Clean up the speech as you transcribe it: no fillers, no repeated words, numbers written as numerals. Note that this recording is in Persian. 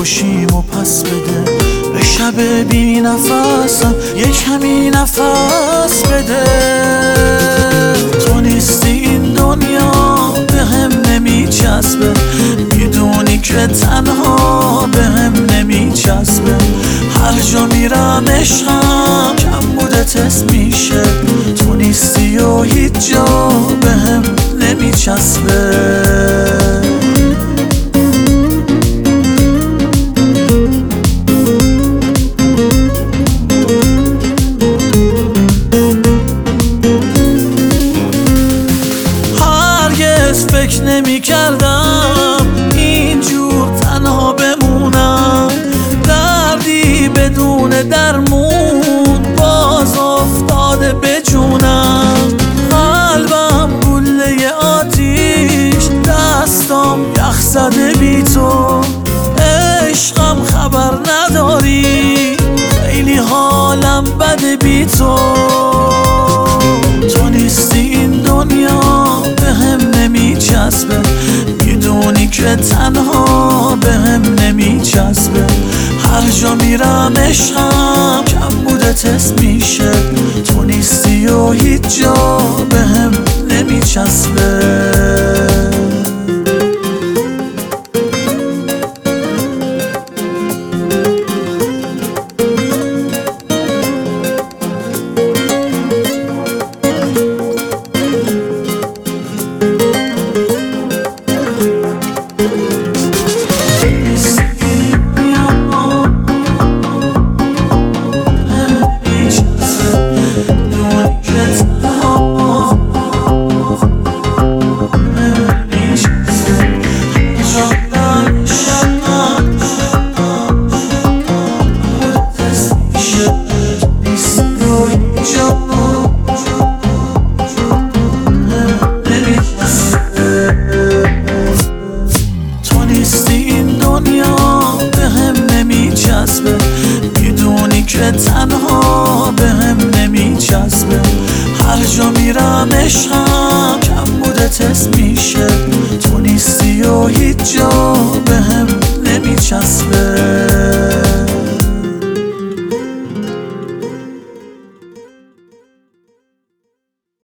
بکشیم و پس بده، به شب بی نفسم یه کمی نفس بده. تو نیستی این دنیا به هم نمیچسبه، میدونی که تنها به هم نمیچسبه. هر جا میرم عشقم کم بوده تست میشه، تو نیستی و هیچ جا به هم نمیچسبه. فکر نمی کردم اینجور تنها بمونم، دردی بدون درمون باز افتاده به جونم. قلبم گله آتیش، دستام یخ زده بی تو، عشقم خبر نداری خیلی حالم بده بی تو. تو نیستی این دنیا به هم نمیچسبه، میدونی که تنها به هم نمیچسبه. هر جا میرم عشقم کم بوده تست میشه، تو نیستی و هیچ جا به هم نمیچسبه. میدونی که تنها به هم نمیچسبه. هر جا میرم عشقم کم بوده تست میشه،